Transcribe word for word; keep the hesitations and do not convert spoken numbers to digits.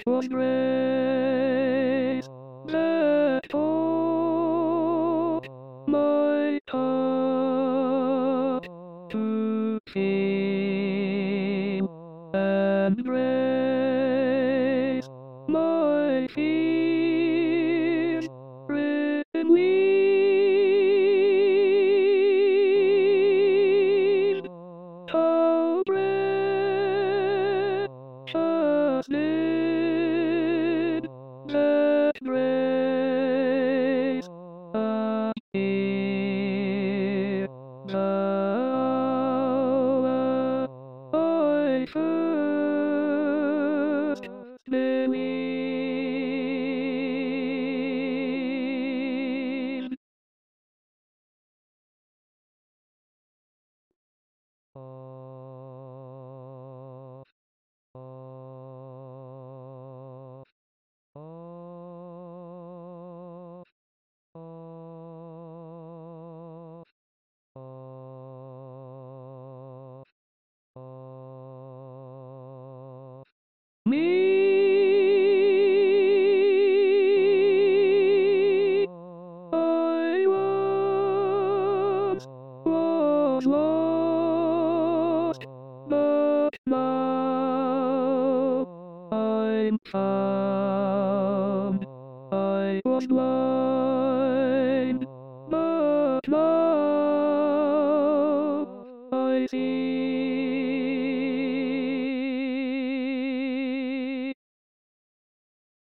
was grace that taught my heart to feel, and grace my fears relieved. How precious did that grace appear the hour I first believed. Me, I once was lost, but now I'm found. I was blind, but now I see.